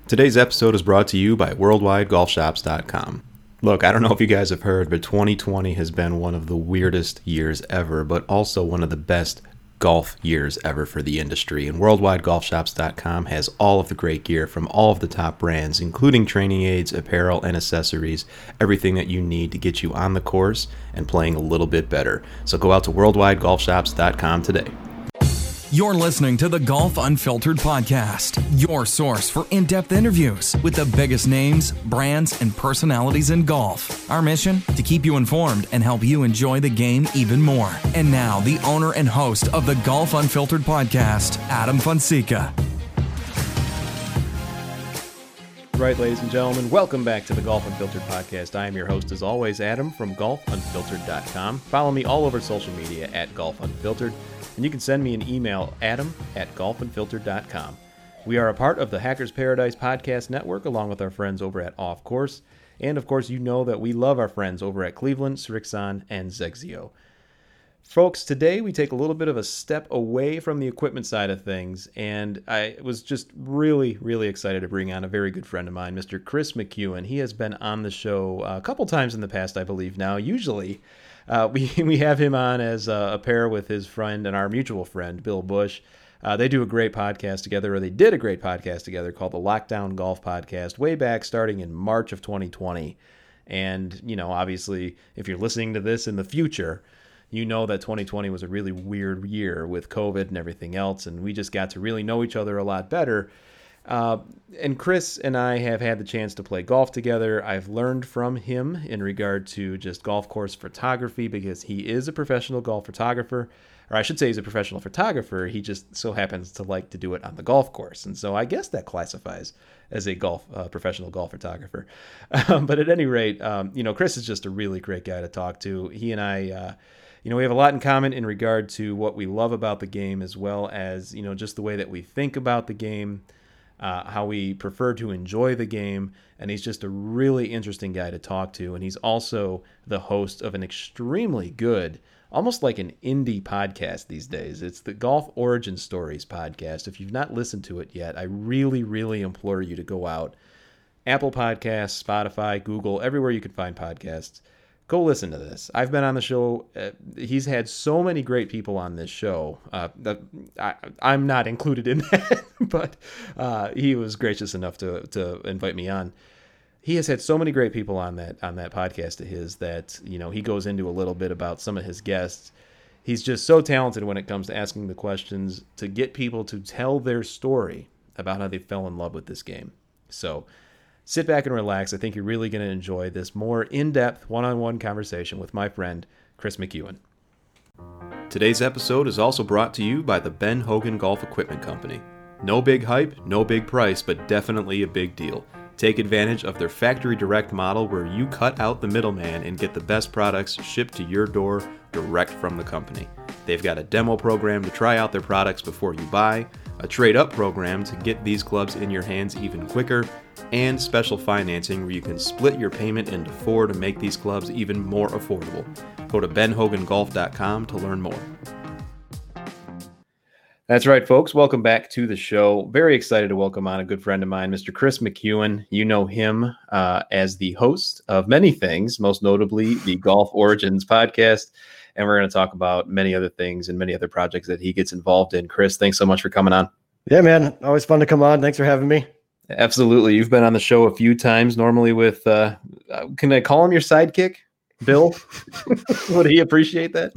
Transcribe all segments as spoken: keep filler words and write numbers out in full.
Today's episode is brought to you by worldwide golf shops dot com. Look, I don't know if you guys have heard, but twenty twenty has been one of the weirdest years ever, but also one of the best golf years ever for the industry. And worldwide golf shops dot com has all of the great gear from all of the top brands, including training aids, apparel, and accessories, everything that you need to get you on the course and playing a little bit better. So go out to worldwide golf shops dot com today. You're listening to the Golf Unfiltered podcast, your source for in-depth interviews with the biggest names, brands, and personalities in golf. Our mission? To keep you informed and help you enjoy the game even more. And now, the owner and host of the Golf Unfiltered podcast, Adam Fonseca. Right, ladies and gentlemen, welcome back to the Golf Unfiltered podcast. I am your host, as always, Adam from golf unfiltered dot com. Follow me all over social media at Golf Unfiltered. And you can send me an email, adam at golf unfiltered dot com. We are a part of the Hackers Paradise Podcast Network, along with our friends over at Off Course. And, of course, you know that we love our friends over at Cleveland, Srixon, and Zexio. Folks, today we take a little bit of a step away from the equipment side of things, and I was just really, really excited to bring on a very good friend of mine, Mister Chris McEwen. He has been on the show a couple times in the past, I believe now. Usually, Uh, we we have him on as a, a pair with his friend and our mutual friend, Bill Bush. Uh, they do a great podcast together, or they did a great podcast together called the Lockdown Golf Podcast, way back starting in March of twenty twenty. And, you know, obviously, if you're listening to this in the future, you know that twenty twenty was a really weird year with COVID and everything else, and we just got to really know each other a lot better. Uh, and Chris and I have had the chance to play golf together. I've learned from him in regard to just golf course photography, because he is a professional golf photographer, or I should say he's a professional photographer. He just so happens to like to do it on the golf course. And so I guess that classifies as a golf uh, professional golf photographer. Um, but at any rate, um, you know, Chris is just a really great guy to talk to. He and I, uh, you know, we have a lot in common in regard to what we love about the game, as well as, you know, just the way that we think about the game. Uh, how we prefer to enjoy the game, and he's just a really interesting guy to talk to. And he's also the host of an extremely good, almost like an indie podcast these days. It's the Golf Origin Stories podcast. If you've not listened to it yet, I really, really implore you to go out. Apple Podcasts, Spotify, Google, everywhere you can find podcasts. Go listen to this. I've been on the show. Uh, he's had so many great people on this show. Uh, that I, I'm not included in that, but uh, he was gracious enough to to invite me on. He has had so many great people on that on that podcast of his that, you know, he goes into a little bit about some of his guests. He's just so talented when it comes to asking the questions to get people to tell their story about how they fell in love with this game. So sit back and relax. I think you're really going to enjoy this more in-depth, one-on-one conversation with my friend, Chris McEwen. Today's episode is also brought to you by the Ben Hogan Golf Equipment Company. No big hype, no big price, but definitely a big deal. Take advantage of their factory direct model, where you cut out the middleman and get the best products shipped to your door direct from the company. They've got a demo program to try out their products before you buy, a trade-up program to get these clubs in your hands even quicker, and special financing where you can split your payment into four to make these clubs even more affordable. Go to ben hogan golf dot com to learn more. That's right, folks. Welcome back to the show. Very excited to welcome on a good friend of mine, Mister Chris McEwen. You know him uh, as the host of many things, most notably the Golf Origins podcast. And we're going to talk about many other things and many other projects that he gets involved in. Chris, thanks so much for coming on. Yeah, man. Always fun to come on. Thanks for having me. Absolutely. You've been on the show a few times, normally with, uh, can I call him your sidekick, Bill? Would he appreciate that?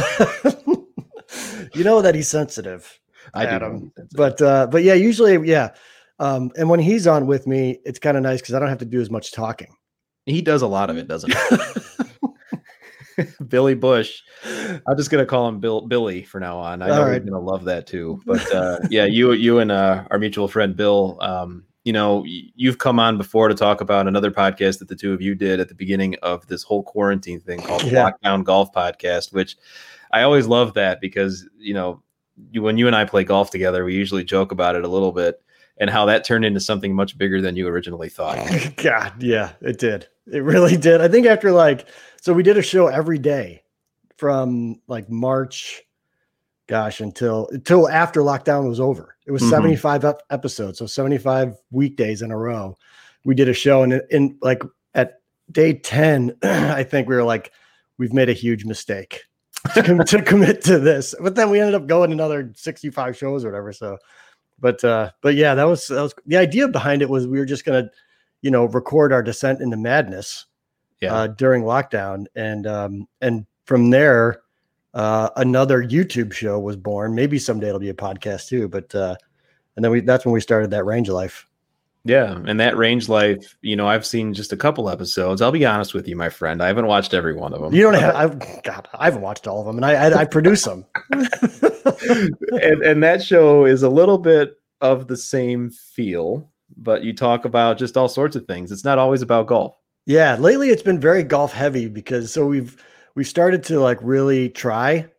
You know that he's sensitive, I Adam. do. Sensitive. But, uh, but yeah, usually, yeah. Um, and when he's on with me, it's kind of nice because I don't have to do as much talking. He does a lot of it, doesn't he? Billy Bush. I'm just gonna call him Bill Billy for now on. I know All right. he's gonna love that too. But uh, yeah, you you and uh, our mutual friend Bill, um, you know, you've come on before to talk about another podcast that the two of you did at the beginning of this whole quarantine thing called the Yeah. Lockdown Golf Podcast, which I always love that because, you know, you, when you and I play golf together, we usually joke about it a little bit and how that turned into something much bigger than you originally thought. God, yeah, it did. It really did. I think after like, so we did a show every day from like March gosh, until until after lockdown was over. It was mm-hmm. seventy-five ep- episodes, so seventy-five weekdays in a row. We did a show, and in like at day ten, I think we were like, we've made a huge mistake to, com- to commit to this. But then we ended up going another sixty-five shows or whatever. So, but uh, but yeah, that was that was the idea behind it. Was we were just gonna, you know, record our descent into madness, yeah, uh, during lockdown, and um, and from there. Uh, another YouTube show was born. Maybe someday it'll be a podcast too, but, uh, and then we, that's when we started that Range Life. Yeah. And that Range Life, you know, I've seen just a couple episodes. I'll be honest with you, my friend. I haven't watched every one of them. You don't have, I've God, I haven't watched all of them, and I, I, I produce them. and, and that show is a little bit of the same feel, but you talk about just all sorts of things. It's not always about golf. Yeah. Lately it's been very golf heavy because so we've, we started to like really try.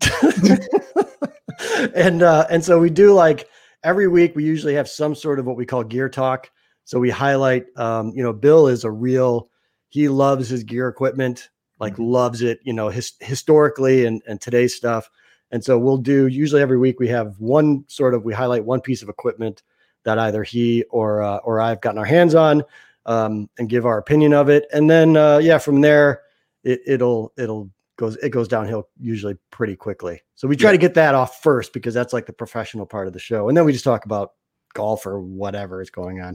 and, uh, and so we do like every week we usually have some sort of what we call gear talk. So we highlight, um, you know, Bill is a real, he loves his gear equipment, like mm-hmm. loves it, you know, his, historically and, and today's stuff. And so we'll do usually every week we have one sort of, we highlight one piece of equipment that either he or, uh, or I've gotten our hands on, um, and give our opinion of it. And then, uh, yeah, from there, It, it'll it'll goes it goes downhill usually pretty quickly. So we try yeah. to get that off first because that's like the professional part of the show, and then we just talk about golf or whatever is going on.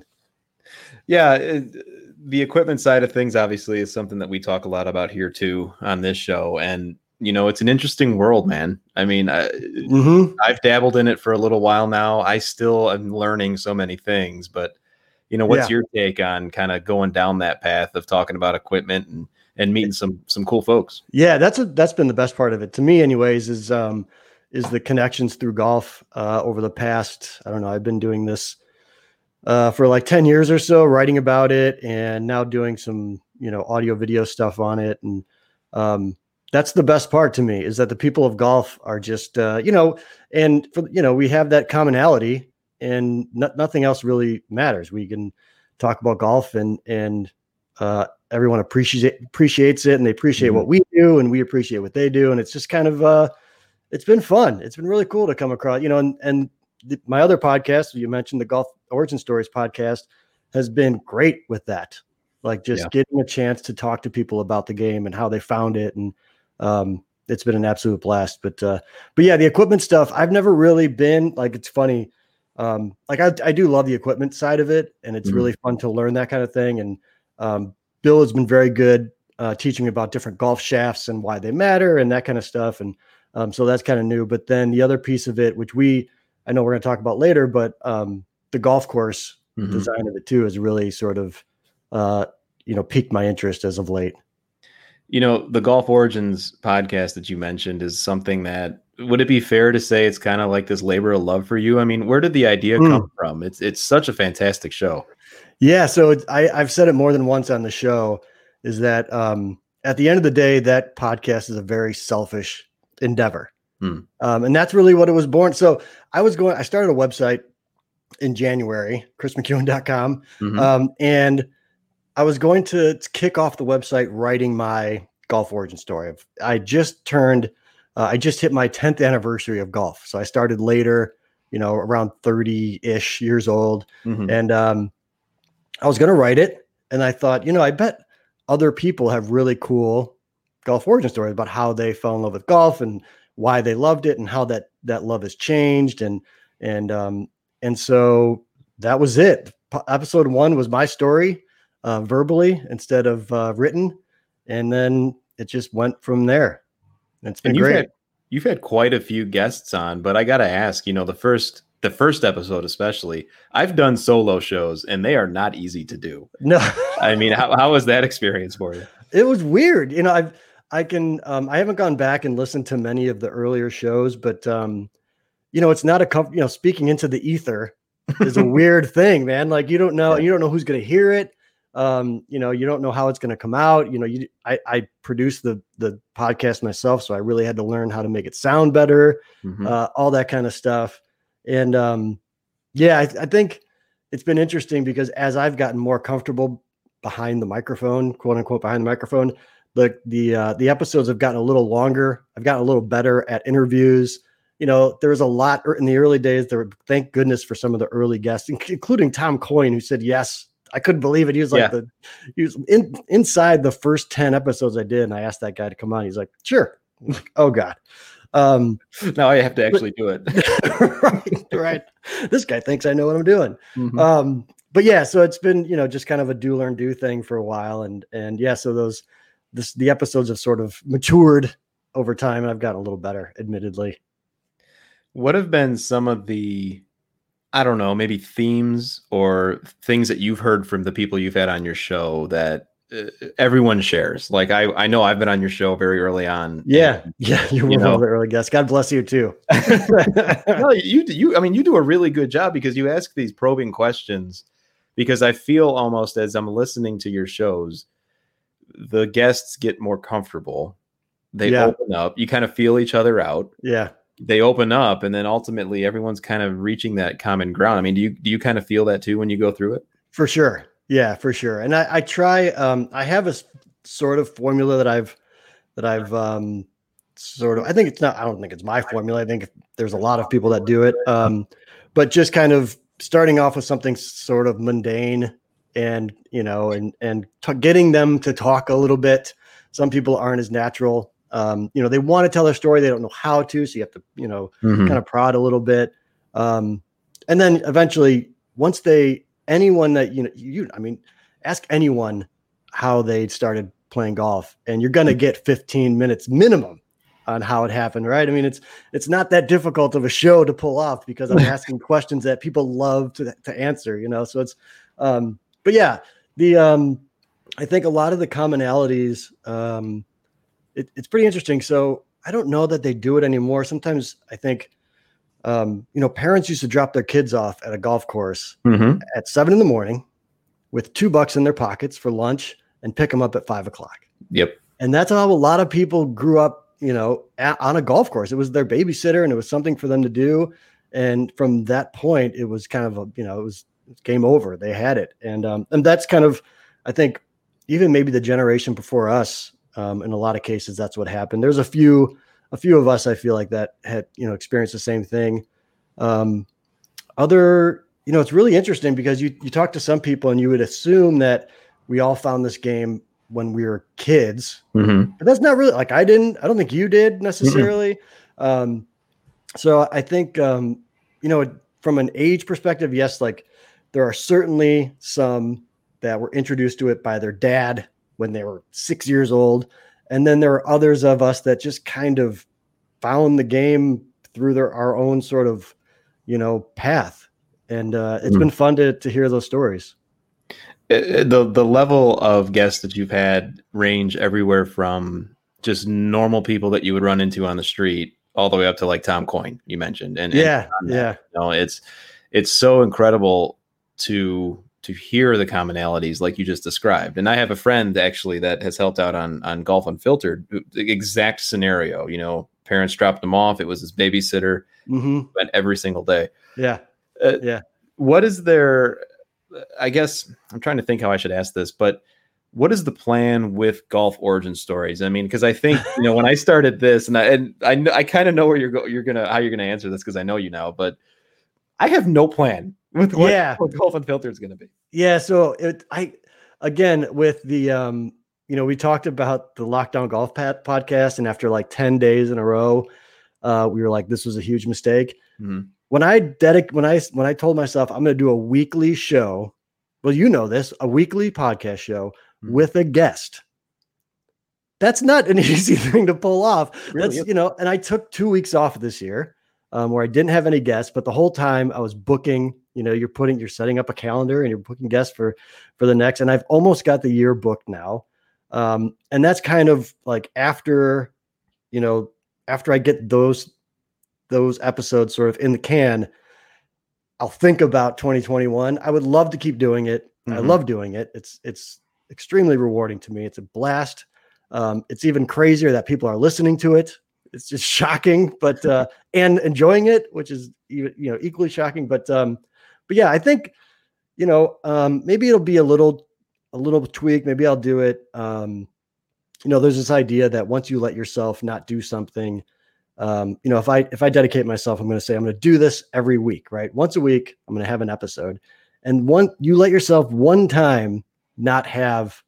Yeah, it, the equipment side of things obviously is something that we talk a lot about here too on this show, and you know it's an interesting world, man. I mean, I, mm-hmm. I've dabbled in it for a little while now. I still am learning so many things, but you know, what's yeah. your take on kind of going down that path of talking about equipment and and meeting some, some cool folks? Yeah, that's a, that's been the best part of it to me anyways, is, um, is the connections through golf, uh, over the past, I don't know, I've been doing this, uh, for like ten years or so, writing about it and now doing some, you know, audio video stuff on it. And, um, that's the best part to me is that the people of golf are just, uh, you know, and for, you know, we have that commonality and no, nothing else really matters. We can talk about golf and, and, uh, everyone appreciates appreciates it and they appreciate mm-hmm. what we do and we appreciate what they do. And it's just kind of, uh, it's been fun. It's been really cool to come across, you know, and, and the, my other podcast, you mentioned the Golf Origin Stories podcast, has been great with that. Like just yeah. getting a chance to talk to people about the game and how they found it. And, um, it's been an absolute blast, but, uh, but yeah, the equipment stuff, I've never really been like, it's funny. Um, like I, I do love the equipment side of it and it's mm-hmm. really fun to learn that kind of thing. And, um, Bill has been very good uh, teaching about different golf shafts and why they matter and that kind of stuff. And um, so that's kind of new. But then the other piece of it, which we, I know we're going to talk about later, but um, the golf course mm-hmm. design of it too has really sort of, uh, you know, piqued my interest as of late. You know, the Golf Origins podcast that you mentioned is something that, would it be fair to say it's kind of like this labor of love for you? I mean, where did the idea mm. come from? It's it's such a fantastic show. Yeah, so it's, I, I've said it more than once on the show, is that um, at the end of the day, that podcast is a very selfish endeavor. Hmm. Um, and that's really what it was born. So I was going, I started a website in January, chris mcewen dot com. Mm-hmm. Um, and I was going to kick off the website writing my golf origin story. I just turned, uh, I just hit my tenth anniversary of golf. So I started later, you know, around thirty ish years old. Mm-hmm. And, um, I was going to write it and I thought, you know, I bet other people have really cool golf origin stories about how they fell in love with golf and why they loved it and how that, that love has changed. And, and, um, and so that was it. P- episode one was my story, uh, verbally instead of, uh, written. And then it just went from there. And it's been and you've great. Had, you've had quite a few guests on, but I got to ask, you know, the first, the first episode, especially, I've done solo shows and they are not easy to do. No, I mean, how, how was that experience for you? It was weird. You know, I've, I can, um, I haven't gone back and listened to many of the earlier shows, but, um, you know, it's not a, com- you know, speaking into the ether is a weird thing, man. Like you don't know, you don't know who's going to hear it. Um, you know, you don't know how it's going to come out. You know, you, I, I produced the, the podcast myself. So I really had to learn how to make it sound better, mm-hmm. uh, all that kind of stuff. And, um, yeah, I, I think it's been interesting because as I've gotten more comfortable behind the microphone, quote unquote, behind the microphone, the, the, uh, the episodes have gotten a little longer. I've gotten a little better at interviews you know, there was a lot in the early days. There were, thank goodness for some of the early guests, including Tom Coyne, who said yes. I couldn't believe it. He was like yeah. the he was in inside the first ten episodes I did, and I asked that guy to come on. He's like, sure. I'm like, oh God. Um, now I have to actually but, do it. right, right. This guy thinks I know what I'm doing. Mm-hmm. Um, but yeah, so it's been, you know, just kind of a do learn do thing for a while. And, and yeah, so those, this, the episodes have sort of matured over time, and I've gotten a little better, admittedly. What have been some of the, I don't know, maybe themes or things that you've heard from the people you've had on your show that uh, everyone shares? Like I, I know I've been on your show very early on. Yeah. And, yeah. You were you know, one of the early guests. God bless you too. no, you, you, I mean, you do a really good job because you ask these probing questions, because I feel almost as I'm listening to your shows, the guests get more comfortable. They yeah. open up, you kind of feel each other out. Yeah. They open up, and then ultimately everyone's kind of reaching that common ground. I mean, do you, do you kind of feel that too when you go through it? For sure. Yeah, for sure. And I, I try, um, I have a sort of formula that I've, that I've, um, sort of, I think it's not, I don't think it's my formula. I think there's a lot of people that do it. Um, but just kind of starting off with something sort of mundane and, you know, and, and t- getting them to talk a little bit. Some people aren't as natural. Um, you know, they want to tell their story. They don't know how to, so you have to, you know, mm-hmm. kind of prod a little bit. Um, and then eventually once they, anyone that, you know, you, I mean, ask anyone how they started playing golf, and you're going to get fifteen minutes minimum on how it happened. Right. I mean, it's, it's not that difficult of a show to pull off, because I'm asking questions that people love to, to answer, you know? So it's, um, but yeah, the, um, I think a lot of the commonalities, um, it, it's pretty interesting. So I don't know that they do it anymore. Sometimes I think, Um, you know, parents used to drop their kids off at a golf course mm-hmm. at seven in the morning with two bucks in their pockets for lunch and pick them up at five o'clock. Yep. And that's how a lot of people grew up, you know, at, on a golf course. It was their babysitter, and it was something for them to do. And from that point, it was kind of a, you know, it was game over. They had it. And, um, and that's kind of, I think, even maybe the generation before us, um, in a lot of cases, that's what happened. There's a few A few of us, I feel like, that had, you know, experienced the same thing. Um, other, you know, it's really interesting because you, you talk to some people and you would assume that we all found this game when we were kids, mm-hmm. but that's not really, like, I didn't, I don't think you did necessarily. Mm-hmm. Um, so I think, um, you know, from an age perspective, yes, like there are certainly some that were introduced to it by their dad when they were six years old. And then there are others of us that just kind of found the game through their, our own sort of, you know, path. And uh, it's mm. been fun to to hear those stories. It, the the level of guests that you've had range everywhere from just normal people that you would run into on the street all the way up to like Tom Coyne you mentioned. And yeah, and, yeah. You know, it's it's so incredible to to hear the commonalities like you just described. And I have a friend actually that has helped out on, on Golf Unfiltered, the exact scenario, you know, parents dropped him off. It was his babysitter, mm-hmm. went every single day. Yeah. Uh, yeah. What is their, I guess I'm trying to think how I should ask this, but what is the plan with Golf Origin Stories? I mean, because I think, you know, when I started this, and I, and I, I kind of know where you're go, you're going to, how you're going to answer this, because I know you now, but I have no plan with what, yeah. what Golf Unfiltered is going to be. Yeah. So it, I, again, with the, um, you know, we talked about the Lockdown Golf Pat podcast, and after like ten days in a row, uh, we were like, this was a huge mistake. Mm-hmm. When I dedic- when I, when I told myself I'm going to do a weekly show, well, you know this, a weekly podcast show mm-hmm. with a guest. That's not an easy thing to pull off. Really? That's, you know, and I took two weeks off this year. Um, where I didn't have any guests, but the whole time I was booking, you know, you're putting, you're setting up a calendar and you're booking guests for, for the next, and I've almost got the year booked now. Um, and that's kind of like after, you know, after I get those, those episodes sort of in the can, I'll think about twenty twenty-one. I would love to keep doing it. Mm-hmm. I love doing it. It's, it's extremely rewarding to me. It's a blast. Um, it's even crazier that people are listening to it. It's just shocking, but, uh, and enjoying it, which is, you know, equally shocking. But, um, but yeah, I think, you know, um, maybe it'll be a little, a little tweak. Maybe I'll do it. Um, you know, there's this idea that once you let yourself not do something, um, you know, if I, if I dedicate myself, I'm going to say, I'm going to do this every week, right? Once a week, I'm going to have an episode, and one, you let yourself one time not have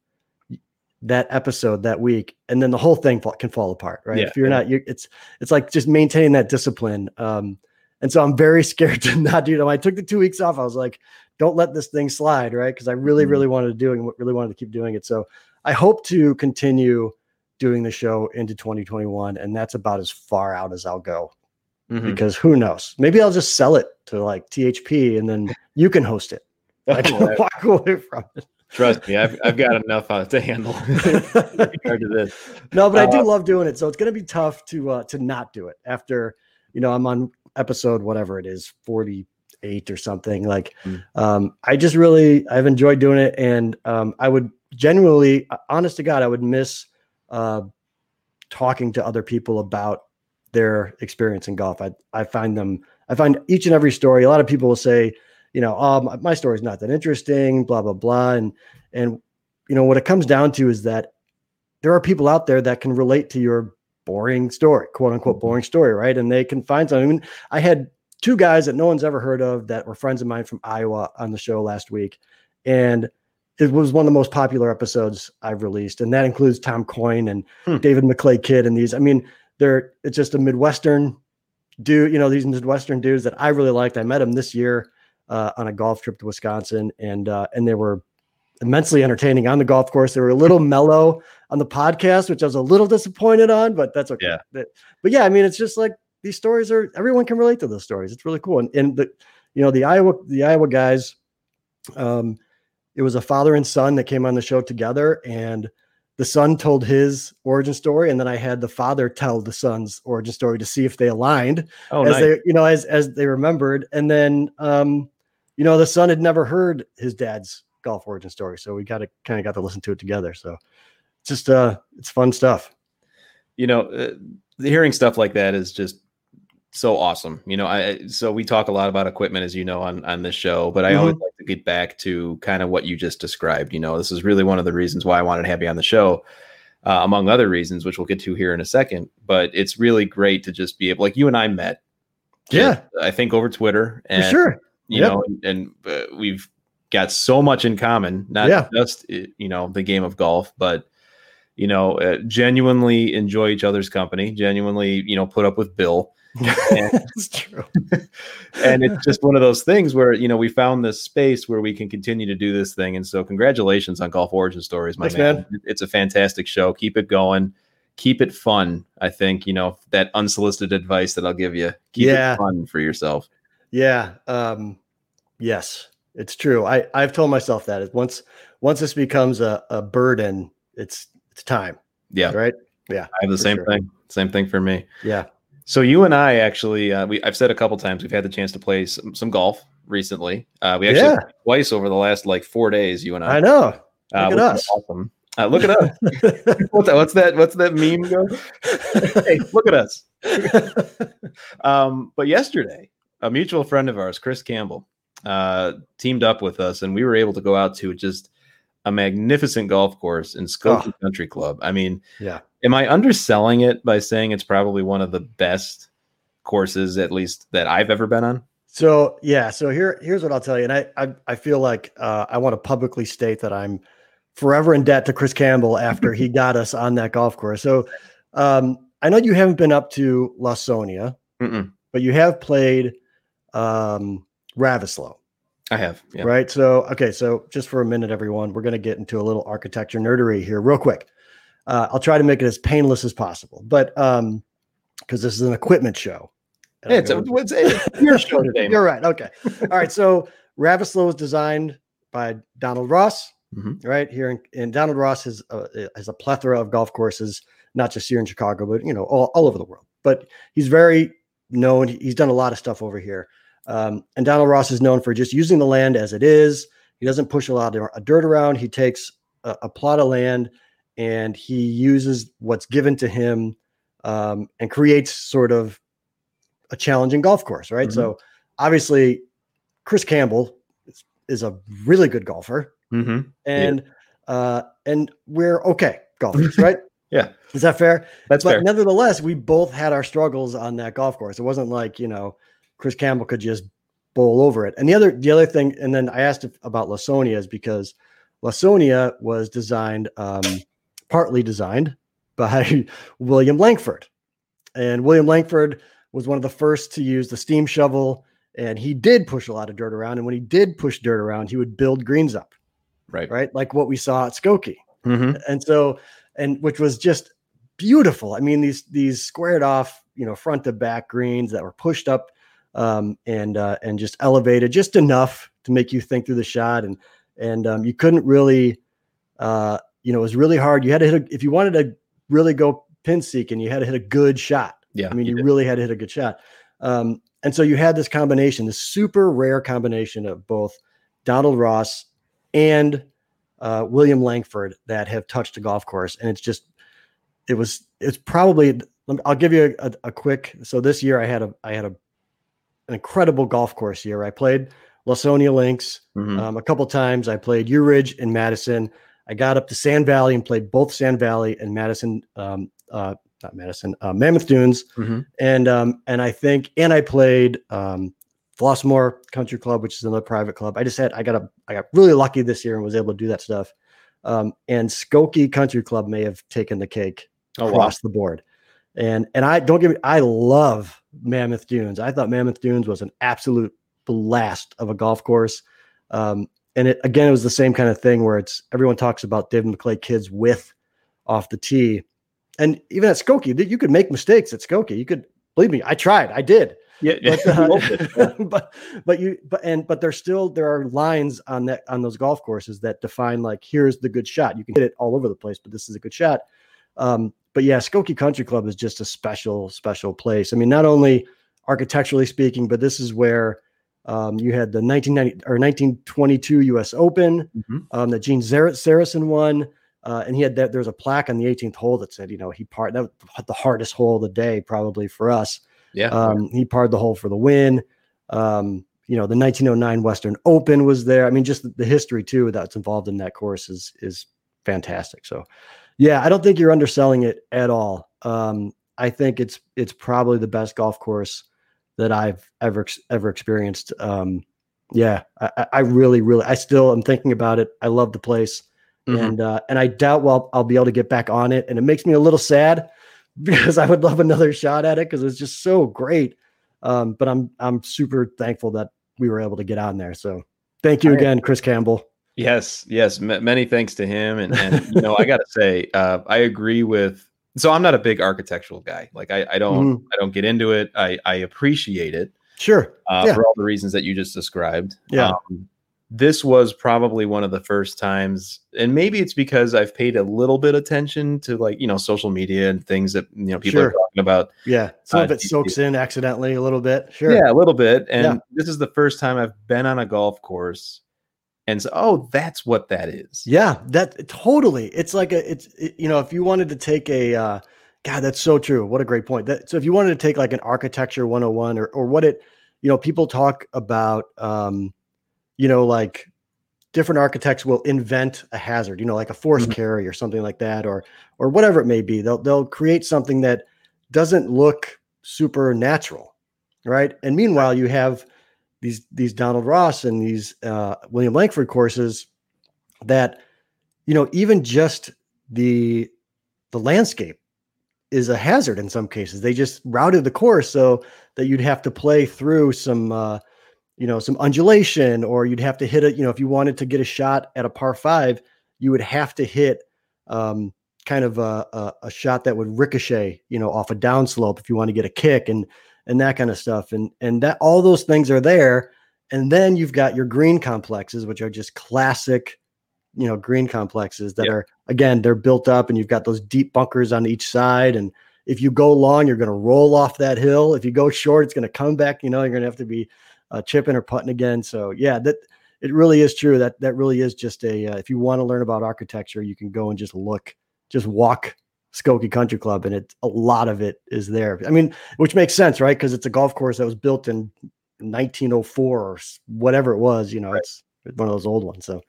that episode that week, and then the whole thing fall, can fall apart, right? Yeah, if you're yeah. not, you it's, it's like just maintaining that discipline. Um, and so I'm very scared to not do them. I took the two weeks off. I was like, don't let this thing slide. Right. Cause I really, Mm-hmm. really wanted to do it and really wanted to keep doing it. So I hope to continue doing the show into twenty twenty-one. And that's about as far out as I'll go, Mhm. because who knows, maybe I'll just sell it to like T H P and then you can host it. Like Oh, walk away from it. Trust me, I've I've got enough uh, to handle compared to this. No, but I do Uh, love doing it. So it's going to be tough to, uh, to not do it after, you know, I'm on episode, whatever it is, forty-eight or something. Like, Mm. um, I just really, I've enjoyed doing it. And, um, I would genuinely, honest to God, I would miss, uh, talking to other people about their experience in golf. I, I find them, I find each and every story. A lot of people will say, you know, um, my, my story is not that interesting, blah, blah, blah. And, and, you know, what it comes down to is that there are people out there that can relate to your boring story, quote unquote, boring story. Right. And they can find something. I mean, I had two guys that no one's ever heard of that were friends of mine from Iowa on the show last week. And it was one of the most popular episodes I've released. And that includes Tom Coyne and Hmm. David McClay Kidd. And these, I mean, they're, it's just a Midwestern dude, you know, these Midwestern dudes that I really liked. I met them this year uh, on a golf trip to Wisconsin, and, uh, and they were immensely entertaining on the golf course. They were a little mellow on the podcast, which I was a little disappointed on, but that's okay. Yeah. But, but yeah, I mean, it's just like these stories are, everyone can relate to those stories. It's really cool. And, and the, you know, the Iowa, the Iowa guys, um, it was a father and son that came on the show together, and the son told his origin story. And then I had the father tell the son's origin story to see if they aligned Oh, as nice. they, you know, as, as they remembered. And then, um, you know, the son had never heard his dad's golf origin story. So we got to kind of got to listen to it together. So just, uh, it's fun stuff. You know, uh, hearing stuff like that is just so awesome. You know, I so we talk a lot about equipment, as you know, on on this show, but I Mhm. always like to get back to kind of what you just described. You know, this is really one of the reasons why I wanted to have you on the show, uh, among other reasons, which we'll get to here in a second. But it's really great to just be able, like you and I met, Yeah, just, I think over Twitter, and for sure. you Yep. know, and, and uh, we've got so much in common, not Yeah. just uh, you know the game of golf, but you know, uh, genuinely enjoy each other's company, genuinely, you know, put up with Bill. And, It's true. and it's just one of those things where, you know, we found this space where we can continue to do this thing. And so congratulations on Golf Origin Stories, my Thanks, man. man. It's a fantastic show. Keep it going. Keep it fun. I think, you know, that unsolicited advice that I'll give you, keep Yeah. it fun for yourself. Yeah. Um, yes, it's true. I, I've told myself that is once, once this becomes a, a burden, it's, it's time. Yeah. Right. Yeah. I have the for same sure. thing. Same thing for me. Yeah. So you and I actually, uh, we I've said a couple times we've had the chance to play some, some golf recently. Uh, we actually Yeah. played twice over the last like four days. You and I. I know. Uh, Look at which is us. Awesome. Uh, look at us. what's that? What's that? What's that meme go? Hey, look at us. Um, but yesterday, a mutual friend of ours, Chris Campbell, uh, teamed up with us, and we were able to go out to just a magnificent golf course in Skokie Oh. Country Club. I mean, Yeah. am I underselling it by saying it's probably one of the best courses, at least that I've ever been on? So yeah, so here here's what I'll tell you, and I I, I feel like uh, I want to publicly state that I'm forever in debt to Chris Campbell after he got us on that golf course. So um, I know you haven't been up to Lawsonia, Mm-mm. but you have played um, Ravislow, I have. Yeah. right? So okay, so just for a minute, everyone, we're going to get into a little architecture nerdery here, real quick. Uh, I'll try to make it as painless as possible, but um, because this is an equipment show. And Hey, I'm it's, a, going- it's, it's your show today. You're right. Okay. All right. So Ravislow was designed by Donald Ross, Mhm. right here. In, and Donald Ross has a, has a plethora of golf courses, not just here in Chicago, but, you know, all, all over the world. But he's very known. He's done a lot of stuff over here. Um, and Donald Ross is known for just using the land as it is. He doesn't push a lot of dirt around. He takes a, a plot of land and he uses what's given to him um, and creates sort of a challenging golf course, right? Mhm. So obviously Chris Campbell is, is a really good golfer, Mm-hmm. and uh, and we're okay golfers, right? Yeah. Is that fair? That's but fair. Nevertheless, we both had our struggles on that golf course. It wasn't like, you know, Chris Campbell could just bowl over it. And the other, the other thing, and then I asked about Lawsonia is because Lawsonia was designed, um, partly designed by William Langford. And William Langford was one of the first to use the steam shovel, and he did push a lot of dirt around. And when he did push dirt around, he would build greens up. Right. Right. Like what we saw at Skokie. Mm-hmm. And so, and which was just beautiful. I mean, these, these squared off, you know, front to back greens that were pushed up um, and, uh, and just elevated just enough to make you think through the shot. And, and um, you couldn't really, uh, you know, it was really hard. You had to hit, a, if you wanted to really go pin seeking, you had to hit a good shot. Yeah. I mean, you, you really had to hit a good shot. Um, and so you had this combination, this super rare combination of both Donald Ross and uh, William Langford that have touched a golf course. And it's just, it was, it's probably, I'll give you a, a, a quick, so this year I had a, I had a, an incredible golf course year. I played Lawsonia Links mm-hmm. um, a couple times. I played U Ridge and Madison. I got up to Sand Valley and played both Sand Valley and Madison, um, uh, not Madison, uh, Mammoth Dunes. Mm-hmm. And, um, and I think, and I played, um, Flossmoor Country Club, which is another private club. I just had, I got a, I got really lucky this year and was able to do that stuff. Um, and Skokie Country Club may have taken the cake oh, across wow. the board. And, and I don't give me, I love Mammoth Dunes. I thought Mammoth Dunes was an absolute blast of a golf course. Um, and it, again, it was the same kind of thing where it's, everyone talks about David McClay Kidd's width off the tee. And even at Skokie, you could make mistakes at Skokie. You could, believe me, I tried, I did. Yeah, but, uh, but but you but and but there's still there are lines on that on those golf courses that define like here's the good shot. You can hit it all over the place, but this is a good shot. Um, but yeah, Skokie Country Club is just a special special place. I mean, not only architecturally speaking, but this is where um, you had the nineteen ninety or nineteen twenty-two U S Open mm-hmm. um, that Gene Sar- Saracen won, uh, and he had that. There was a plaque on the eighteenth hole that said, you know, he part that was the hardest hole of the day probably for us. Yeah. Um, he parred the hole for the win. Um, you know, the nineteen oh nine Western Open was there. I mean, just the, the history too, that's involved in that course is, is fantastic. So yeah, I don't think you're underselling it at all. Um, I think it's, it's probably the best golf course that I've ever, ever experienced. Um, yeah, I, I really, really, I still am thinking about it. I love the place. Mm-hmm. And, uh, and I doubt, well, I'll be able to get back on it. And it makes me a little sad because I would love another shot at it because it's just so great. Um, but I'm I'm super thankful that we were able to get on there. So thank you again, Chris Campbell. Yes, yes. M- many thanks to him. And, and you know, I got to say, uh, I agree with, so I'm not a big architectural guy. Like I, I don't, mm-hmm. I don't get into it. I, I appreciate it. Sure. Uh, yeah. For all the reasons that you just described. Yeah. Um, this was probably one of the first times, and maybe it's because I've paid a little bit attention to like, you know, social media and things that, you know, people sure. are talking about. Yeah. Some uh, of it soaks in accidentally a little bit. Sure. Yeah, a little bit. And yeah. this is the first time I've been on a golf course and so, oh, that's what that is. Yeah, that totally. It's like a, it's, it, you know, if you wanted to take a, uh, God, that's so true. What a great point. That, so if you wanted to take like an architecture one oh one or, or what it, you know, people talk about, um, you know, like different architects will invent a hazard, you know, like a force mm-hmm. carry or something like that, or, or whatever it may be. They'll, they'll create something that doesn't look super natural. Right. And meanwhile, you have these, these Donald Ross and these uh, William Langford courses that, you know, even just the, the landscape is a hazard in some cases. They just routed the course so that you'd have to play through some, uh, you know, some undulation, or you'd have to hit it. You know, if you wanted to get a shot at a par five, you would have to hit um, kind of a, a, a shot that would ricochet, you know, off a downslope if you want to get a kick and, and that kind of stuff. And, and that all those things are there. And then you've got your green complexes, which are just classic, you know, green complexes that yep. are, again, they're built up and you've got those deep bunkers on each side. And if you go long, you're going to roll off that hill. If you go short, it's going to come back, you know, you're going to have to be Uh, chipping or putting again. So yeah, that it really is true. That that really is just a, uh, if you want to learn about architecture, you can go and just look, just walk Skokie Country Club. And it, a lot of it is there. I mean, which makes sense, right? Cause it's a golf course that was built in nineteen oh four or whatever it was, you know, right. It's one of those old ones. So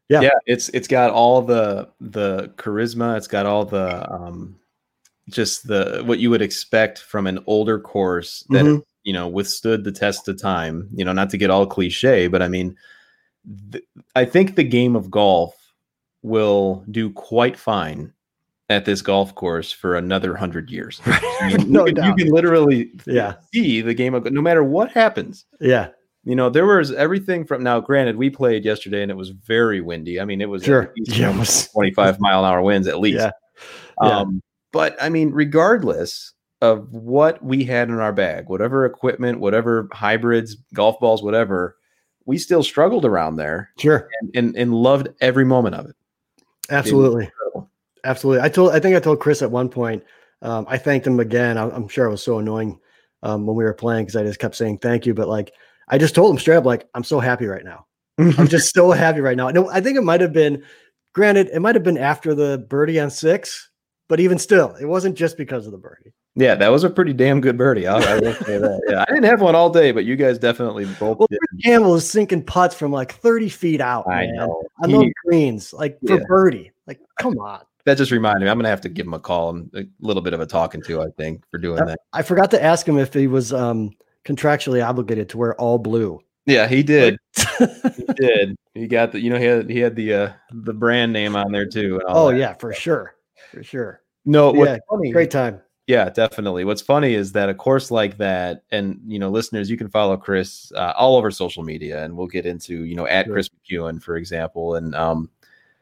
Yeah. Yeah. It's, it's got all the, the charisma. It's got all the, um, just the, what you would expect from an older course that, Mhm. you know, withstood the test of time, you know, not to get all cliche, but I mean, th- I think the game of golf will do quite fine at this golf course for another hundred years. I mean, No you, can, you doubt. can literally Yeah. see the game of, no matter what happens. Yeah. You know, there was everything from, now granted, we played yesterday and it was very windy. I mean, it was Sure. at least Yeah, it was- twenty-five mile an hour winds at least. Yeah. Yeah. Um, but I mean, regardless of what we had in our bag, whatever equipment, whatever hybrids, golf balls, whatever, we still struggled around there Sure. and, and, and loved every moment of it. Absolutely. It was incredible. Absolutely. I told, I think I told Chris at one point, um, I thanked him again. I'm, I'm sure it was so annoying um, when we were playing because I just kept saying thank you. But like, I just told him straight up, like, I'm so happy right now. I'm just so happy right now. No, I think it might have been, granted, it might have been after the birdie on six, but even still, it wasn't just because of the birdie. Yeah, that was a pretty damn good birdie. I'll, I will say that. Yeah, I didn't have one all day, but you guys definitely both Well, did. Chris Campbell is sinking putts from like thirty feet out. I man, know. on He- those greens, like for Yeah. birdie. Like, come on. That just reminded me. I'm gonna have to give him a call and a little bit of a talking to, I think, for doing that. I forgot to ask him if he was um, contractually obligated to wear all blue. Yeah, he did. He did. He got the, you know, he had he had the uh the brand name on there too. And all Oh that. yeah, for sure, for sure. No, what's Yeah, funny, great time. yeah, definitely. What's funny is that a course like that, and you know, listeners, you can follow Chris uh, all over social media, and we'll get into, you know, at Sure. Chris McEwen, for example, and um,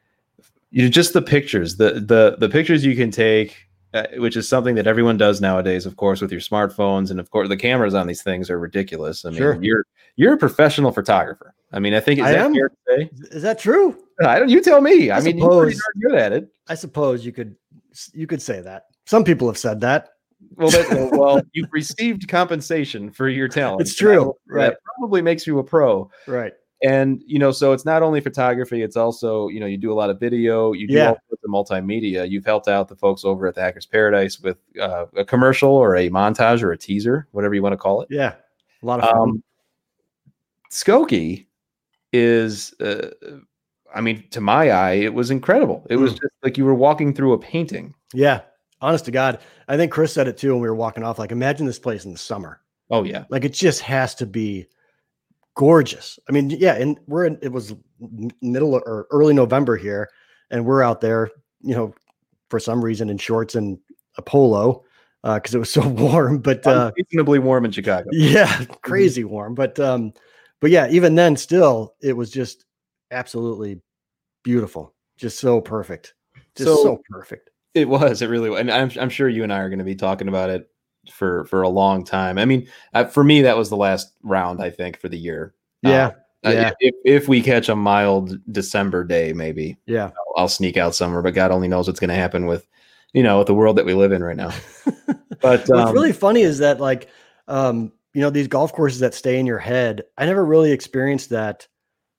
you know, just the pictures, the the the pictures you can take, uh, which is something that everyone does nowadays, of course, with your smartphones, and of course, the cameras on these things are ridiculous. I mean, Sure. you're you're a professional photographer. I mean, I think is I that am. fair to say? Is that true? I don't. You tell me. I, I mean, you're pretty suppose. darn good at it. I suppose you could you could say that. Some people have said that. Well, that, well, you've received compensation for your talent. It's true, That right. probably makes you a pro. Right. And you know, so it's not only photography; it's also, you know, you do a lot of video. You do Yeah. all sorts of multimedia. You've helped out the folks over at the Hackers Paradise with uh, a commercial or a montage or a teaser, whatever you want to call it. Yeah. A lot of fun. Um, Skokie is, uh, I mean, to my eye, it was incredible. It was Mm. just like you were walking through a painting. Yeah. Honest to God. I think Chris said it too when we were walking off. Like, imagine this place in the summer. Oh yeah, Like, it just has to be gorgeous. I mean, yeah, and we're in, it was m- middle or early November here, and we're out there, you know, for some reason in shorts and a polo because it was so warm. But uh, unseasonably warm in Chicago. yeah, crazy warm. But um, but yeah, even then, still, it was just absolutely beautiful, just so perfect, just So- so perfect. It was. It really was. And I'm, I'm sure you and I are going to be talking about it for, for a long time. I mean, uh, for me, that was the last round, I think, for the year. Yeah, Uh, yeah. If, if we catch a mild December day, maybe yeah. I'll, I'll sneak out somewhere, but God only knows what's going to happen with, you know, with the world that we live in right now. But What's um, really funny is that, like, um, you know, these golf courses that stay in your head, I never really experienced that.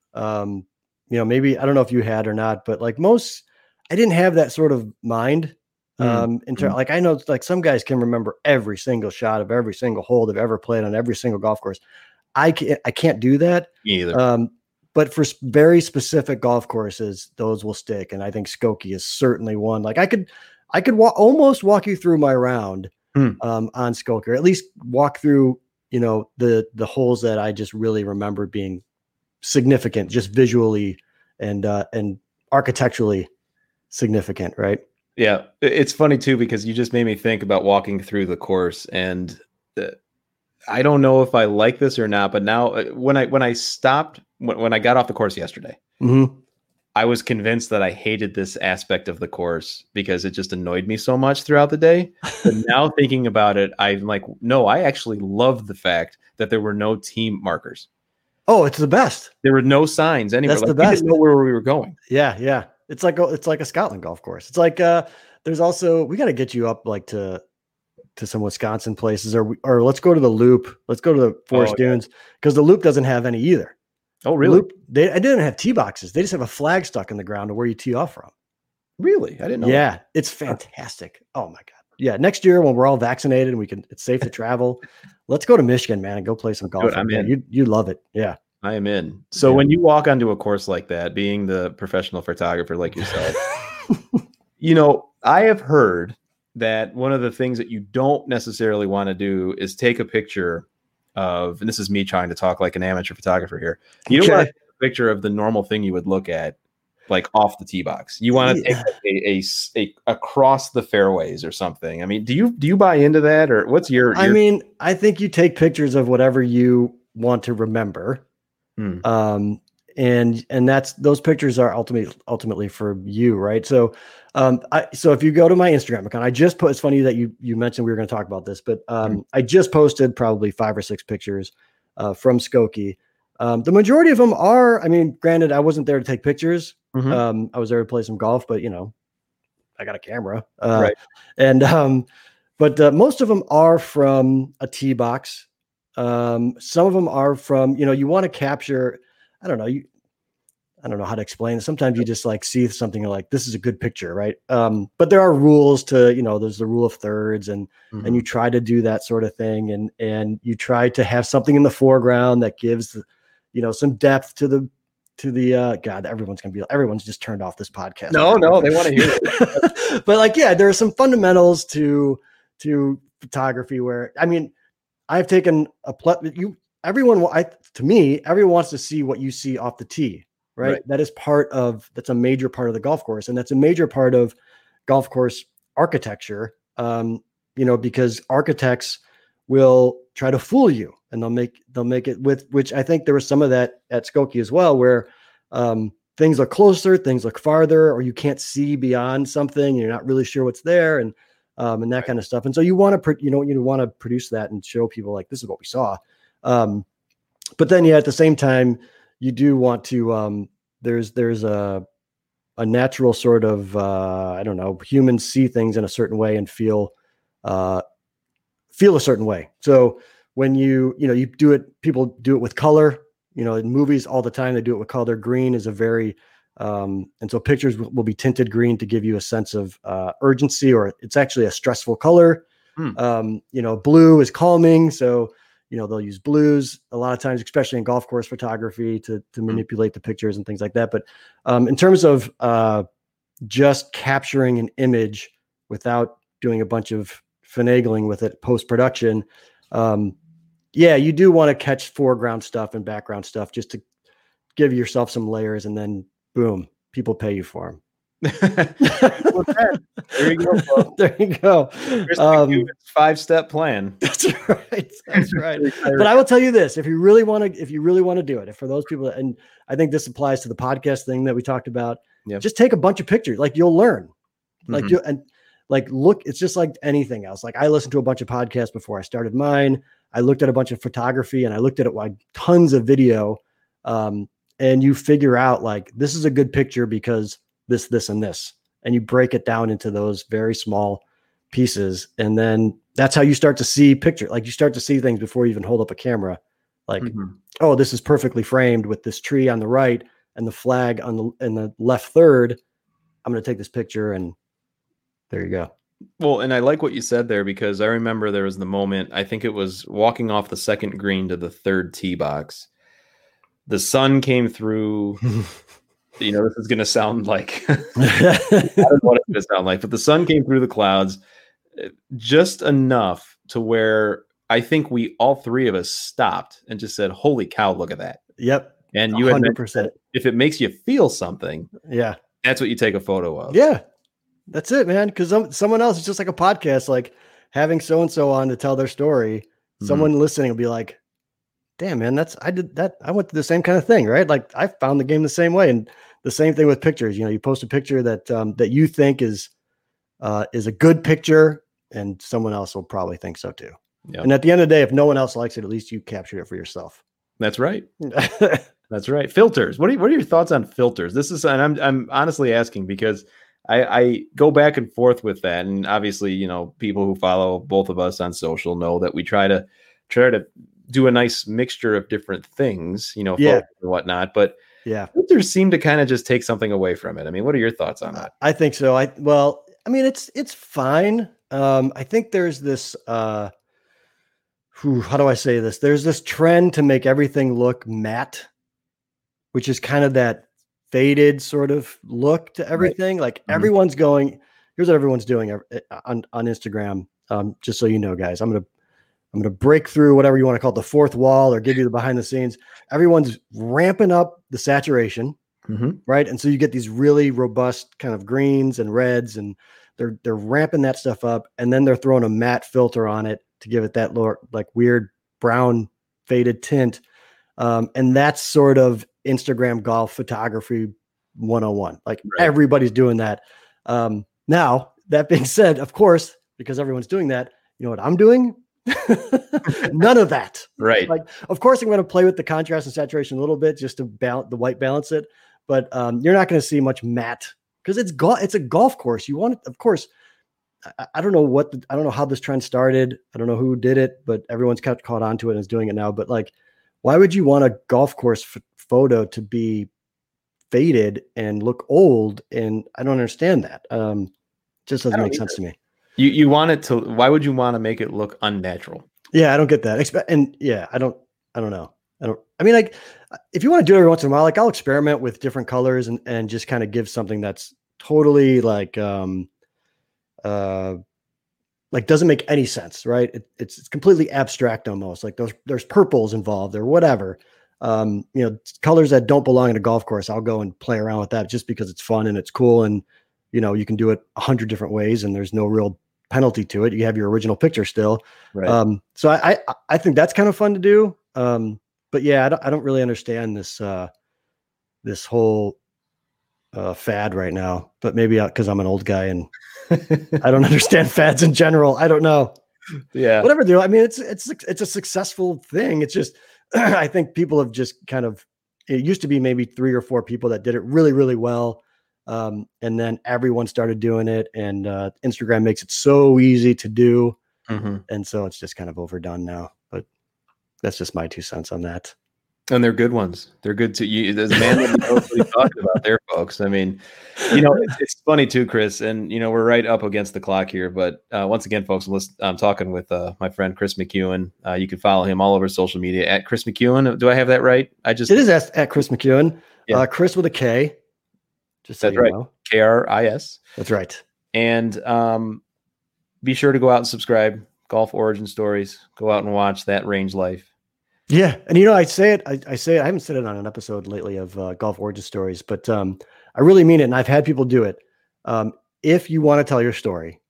Um, you know, maybe, I don't know if you had or not, but like most, I didn't have that sort of mind. Mm. Um, in ter- Mm. like, I know like some guys can remember every single shot of every single hole they've ever played on every single golf course. I can't, I can't do that. me either. Um, but for s- very specific golf courses, those will stick. And I think Skokie is certainly one. Like I could, I could wa- almost walk you through my round Hmm. um, on Skokie, or at least walk through, you know, the the holes that I just really remember being significant, just visually and uh, and architecturally significant, right? Yeah, it- it's funny too because you just made me think about walking through the course, and uh, I don't know if I like this or not. But now, uh, when I when I stopped when, when I got off the course yesterday, Mm-hmm. I was convinced that I hated this aspect of the course because it just annoyed me so much throughout the day. But now thinking about it, I'm like, no, I actually love the fact that there were no team markers. Oh, it's the best. There were no signs anywhere. That's Like, the we best. didn't know where we were going. Yeah, yeah. It's like a, it's like a Scotland golf course. It's like uh there's also we got to get you up like to to some Wisconsin places, or we- or let's go to the Loop. Let's go to the Forest Oh, yeah. Dunes because the Loop doesn't have any either. Oh, really? Loop, they I didn't have tee boxes. They just have a flag stuck in the ground to where you tee off from. Really? I didn't know. Yeah, it's fantastic. Oh my god. Yeah, next year when we're all vaccinated and we can, it's safe to travel. Let's go to Michigan, man, and go play some golf. Dude, I'm Yeah, in. You you love it. Yeah. I am in. So Yeah. when you walk onto a course like that, being the professional photographer like yourself, you know, I have heard that one of the things that you don't necessarily want to do is take a picture of, and this is me trying to talk like an amateur photographer here. You don't Okay. want to take a picture of the normal thing you would look at, like off the tee box. You want to Yeah. take like a, a, a across the fairways or something. I mean, do you do you buy into that, or what's your? your... I mean, I think you take pictures of whatever you want to remember, Hmm. um, and and that's those pictures are ultimately ultimately for you, right? So, um, I so if you go to my Instagram account, I just put. It's funny that you you mentioned we were going to talk about this, but um, Hmm. I just posted probably five or six pictures uh, from Skokie. Um, the majority of them are. I mean, granted, I wasn't there to take pictures. Mhm. Um, I was there to play some golf, but you know, I got a camera. Uh, Right. And, um, but uh, most of them are from a tee box. Um, some of them are from, you know, you want to capture, I don't know, you, I don't know how to explain it. Sometimes you just like see something you're like, this is a good picture, right? Um, but there are rules to, you know, there's the rule of thirds and, Mhm. and you try to do that sort of thing. And, and you try to have something in the foreground that gives, you know, some depth to the, to the, uh, God, everyone's going to be, everyone's just turned off this podcast. No, no, they want to hear it. But like, yeah, there are some fundamentals to, to photography where, I mean, I've taken a, ple- you, everyone, I, to me, everyone wants to see what you see off the tee, right? Right. That is part of, that's a major part of the golf course. And that's a major part of golf course architecture. Um, you know, because architects will try to fool you and they'll make, they'll make it with, which I think there was some of that at Skokie as well, where, um, things look closer, things look farther, or you can't see beyond something. You're not really sure what's there. And, um, and that Right. kind of stuff. And so you want to, pr- you know, you want to produce that and show people like, this is what we saw. Um, but then, yeah, at the same time, you do want to, um, there's, there's a, a natural sort of, uh, I don't know, humans see things in a certain way and feel, uh, feel a certain way. So when you, you know, you do it, people do it with color, you know, in movies all the time, they do it with color. Green is a very, um, and so pictures will, will be tinted green to give you a sense of uh, urgency, or it's actually a stressful color. Hmm. Um, you know, blue is calming. So, you know, they'll use blues a lot of times, especially in golf course photography to, to manipulate the pictures and things like that. But um, in terms of uh, just capturing an image without doing a bunch of finagling with it post-production, um, yeah, you do want to catch foreground stuff and background stuff just to give yourself some layers, and then boom, people pay you for them. There you go, folks. There you go. Here's Um, the five-step plan. That's right. That's right. But I will tell you this: if you really want to, if you really want to do it, if for those people, that, and I think this applies to the podcast thing that we talked about, Yep. just take a bunch of pictures. Like you'll learn. Like Mhm. you and like look. It's just like anything else. Like I listened to a bunch of podcasts before I started mine. I looked at a bunch of photography and I looked at it like tons of video. Um, and you figure out like this is a good picture because this, this, and this, and you break it down into those very small pieces. And then that's how you start to see picture. Like you start to see things before you even hold up a camera. Like, Mhm. oh, this is perfectly framed with this tree on the right and the flag on the, in the left third. I'm going to take this picture and there you go. Well, and I like what you said there, because I remember there was the moment, I think it was walking off the second green to the third tee box. The sun came through. You know, this is going to sound like, I don't know what it's going to sound like, but the sun came through the clouds just enough to where I think we, all three of us stopped and just said, holy cow, look at that. Yep. And you one had hundred mentioned percent. that if it makes you feel something, Yeah. that's what you take a photo of. Yeah. That's it, man. Because someone else, it's just like a podcast, like having so-and-so on to tell their story. Mhm. Someone listening will be like, damn, man, that's, I did that. I went through the same kind of thing, right? Like I found the game the same way. And the same thing with pictures. You know, you post a picture that, um, that you think is, uh, is a good picture, and someone else will probably think so too. Yep. And at the end of the day, if no one else likes it, at least you captured it for yourself. That's right. That's right. Filters. What are, what are your thoughts on filters? This is, and I'm, I'm honestly asking because I, I go back and forth with that. And obviously, you know, people who follow both of us on social know that we try to try to do a nice mixture of different things, you know, Yeah. photos and whatnot, but Yeah. filters seem to kind of just take something away from it. I mean, what are your thoughts on that? I think so. I, well, I mean, it's, it's fine. Um, I think there's this, uh, whew, how do I say this? There's this trend to make everything look matte, which is kind of that faded sort of look to everything. Right. Like mm-hmm. everyone's going, here's what everyone's doing on, on Instagram. Um, just so you know, guys, I'm going to, I'm going to break through whatever you want to call it, the fourth wall, or give you the behind the scenes. Everyone's ramping up the saturation, mm-hmm. right? And so you get these really robust kind of greens and reds, and they're, they're ramping that stuff up. And then they're throwing a matte filter on it to give it that lower, like weird brown faded tint. Um, and that's sort of Instagram golf photography one oh one. Like right. everybody's doing that. Um, now, that being said, of course, because everyone's doing that, you know what I'm doing? None of that. Right. Like, of course, I'm going to play with the contrast and saturation a little bit just to balance the white balance it. But um, you're not going to see much matte because it's golf. It's a golf course. You want it, of course. I, I don't know what, the, I don't know how this trend started. I don't know who did it, but everyone's caught, caught on to it and is doing it now. But like, why would you want a golf course f- photo to be faded and look old? And I don't understand that. Um, it just doesn't make sense to me. You you want it to, why would you want to make it look unnatural? Yeah, I don't get that. Expe- and yeah, I don't, I don't know. I don't, I mean, like, if you want to do it every once in a while, like I'll experiment with different colors and, and just kind of give something that's totally like, um, uh, like doesn't make any sense, right? It, it's it's completely abstract almost. Like those, there's purples involved or whatever. Um, you know, colors that don't belong in a golf course. I'll go and play around with that just because it's fun and it's cool, and you know, you can do it a hundred different ways, and there's no real penalty to it. You have your original picture still. Right. Um, so I, I I think that's kind of fun to do. Um, but yeah, I don't I don't really understand this uh, this whole uh, fad right now. But maybe because I'm an old guy and I don't understand fads in general. I don't know. Yeah. Whatever they do. I mean, it's it's it's a successful thing. It's just I think people have just kind of. It used to be maybe three or four people that did it really really well. Um, and then everyone started doing it, and uh, Instagram makes it so easy to do. Mm-hmm. And so it's just kind of overdone now, but that's just my two cents on that. And they're good ones. They're good to you. There's a man that knows what he's talking about there, folks. I mean, you know, it's, it's funny too, Chris, and you know, we're right up against the clock here, but uh, once again, folks, I'm, listen, I'm talking with uh, my friend, Chris McEwen. Uh, you can follow him all over social media at Chris McEwen. Do I have that right? I just, it is at, at Chris McEwen, yeah. uh, Chris with a K. Just That's so right. Know. K R I S. That's right. And um, be sure to go out and subscribe. Golf Origin Stories. Go out and watch that range life. Yeah. And, you know, I say it, I, I say it, I haven't said it on an episode lately of uh, Golf Origin Stories, but um, I really mean it. And I've had people do it. Um, if you want to tell your story,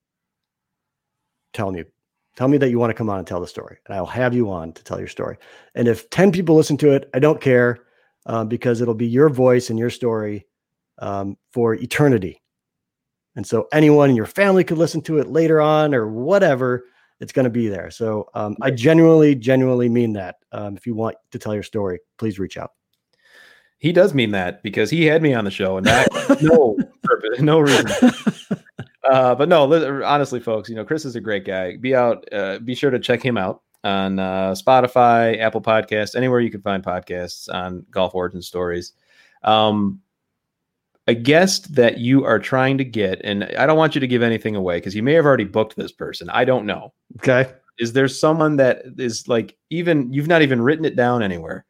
tell me, tell me that you want to come on and tell the story, and I'll have you on to tell your story. And if ten people listen to it, I don't care uh, because it'll be your voice and your story um, for eternity. And so anyone in your family could listen to it later on or whatever, it's going to be there. So um, I genuinely, genuinely mean that. Um, if you want to tell your story, please reach out. He does mean that because he had me on the show and that no purpose, no reason. Uh, but no, honestly, folks, you know, Chris is a great guy. Be out, uh, be sure to check him out on uh, Spotify, Apple Podcasts, anywhere you can find podcasts on Golf Origin Stories. Um, a guest that you are trying to get, and I don't want you to give anything away because you may have already booked this person. I don't know. Okay. Is there someone that is like, even you've not even written it down anywhere,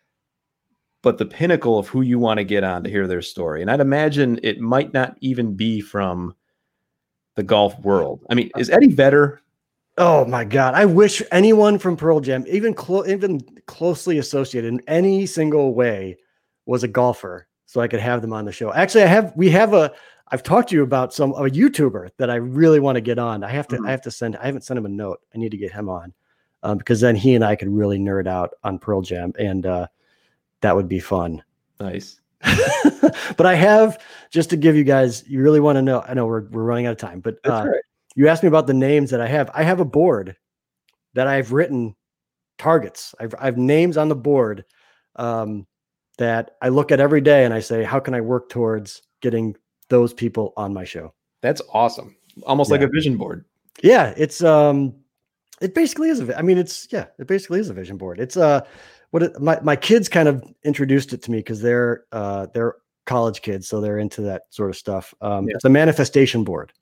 but the pinnacle of who you want to get on to hear their story? And I'd imagine it might not even be from the golf world. I mean, is Eddie Vedder? Oh my God. I wish anyone from Pearl Jam, even clo- even closely associated in any single way, was a golfer so I could have them on the show. Actually, I have, we have a, I've talked to you about some, a YouTuber that I really want to get on. I have to, mm-hmm. I have to send, I haven't sent him a note. I need to get him on um, because then he and I could really nerd out on Pearl Jam, and uh, that would be fun. Nice. But I have, just to give you guys, you really want to know, I know we're, we're running out of time, but uh, right. You asked me about the names that I have. I have a board that I've written targets. I've, I've names on the board um, that I look at every day and I say, how can I work towards getting those people on my show? That's awesome. Almost yeah. like a vision board. Yeah. It's, um, it basically is. A, I mean, it's, yeah, it basically is a vision board. It's, uh, what it, my, my kids kind of introduced it to me because they're, uh, they're college kids. So they're into that sort of stuff. Um, yeah. It's a manifestation board.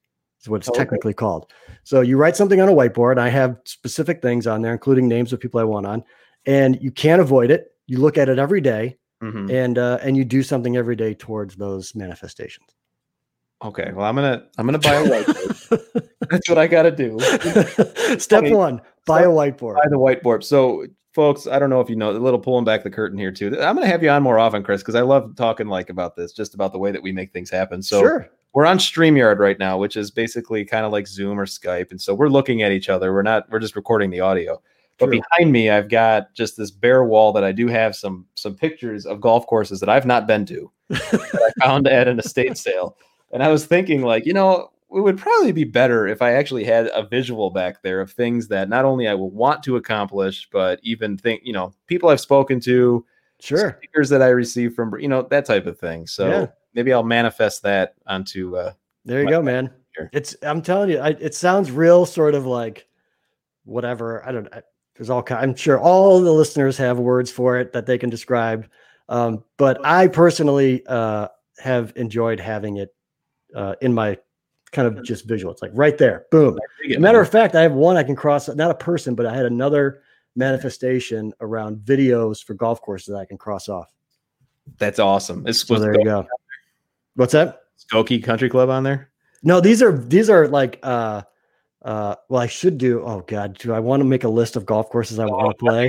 is what it's Okay. technically called. So you write something on a whiteboard. I have specific things on there, including names of people I want on, and you can't avoid it. You look at it every day, Mhm. and uh, and you do something every day towards those manifestations. Okay. Well, I'm gonna I'm gonna buy a whiteboard. That's what I got to do. Step funny. one: buy a whiteboard. Buy the whiteboard. So, folks, I don't know if you know, a little pulling back the curtain here too. I'm gonna have you on more often, Chris, because I love talking like about this, just about the way that we make things happen. So Sure. we're on StreamYard right now, which is basically kind of like Zoom or Skype, and so we're looking at each other. We're not. We're just recording the audio. But True. behind me, I've got just this bare wall that I do have some some pictures of golf courses that I've not been to that I found at an estate sale. And I was thinking, like, you know, it would probably be better if I actually had a visual back there of things that not only I will want to accomplish, but even think, you know, people I've spoken to, Sure. stickers that I received from, you know, that type of thing. So Yeah. maybe I'll manifest that onto. Uh, There you my go, man. here. It's, I'm telling you, I, it sounds real sort of like whatever. I don't, I, there's all kind, I'm sure all the listeners have words for it that they can describe. Um, but I personally uh, have enjoyed having it uh, in my kind of just visual. It's like right there, boom. As a matter of fact, I have one I can cross, not a person, but I had another manifestation around videos for golf courses that I can cross off. That's awesome. It's So there you go. What's that? Skokie Country Club on there. No, these are these are like uh uh well, I should do. Oh God, do I want to make a list of golf courses I want to play?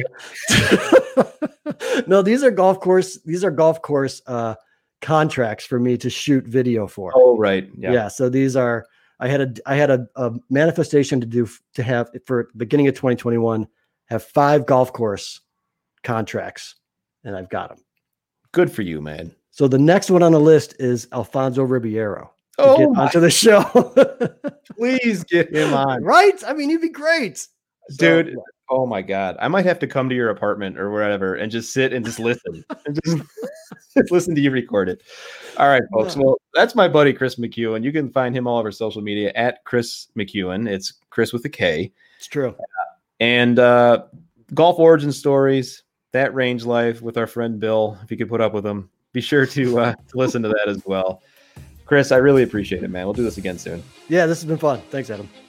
No, these are golf course, these are golf course uh contracts for me to shoot video for. Oh, right. Yeah. Yeah. So these are I had a I had a, a manifestation to do to have for beginning of twenty twenty-one, have five golf course contracts, and I've got them. Good for you, man. So the next one on the list is Alfonso Ribeiro to Oh, get my- onto the show. please get him on. Right? I mean, he'd be great. So, Dude. Oh my God. I might have to come to your apartment or whatever and just sit and just listen and just, just listen to you record it. All right, folks. Well, that's my buddy, Chris McEwen. You can find him all over social media at Chris McEwen. It's Chris with a K. it's true. And uh, golf origin stories, that range life with our friend Bill. If you could put up with him, be sure to, uh, to listen to that as well. Chris, I really appreciate it, man. We'll do this again soon. Yeah, this has been fun. Thanks, Adam.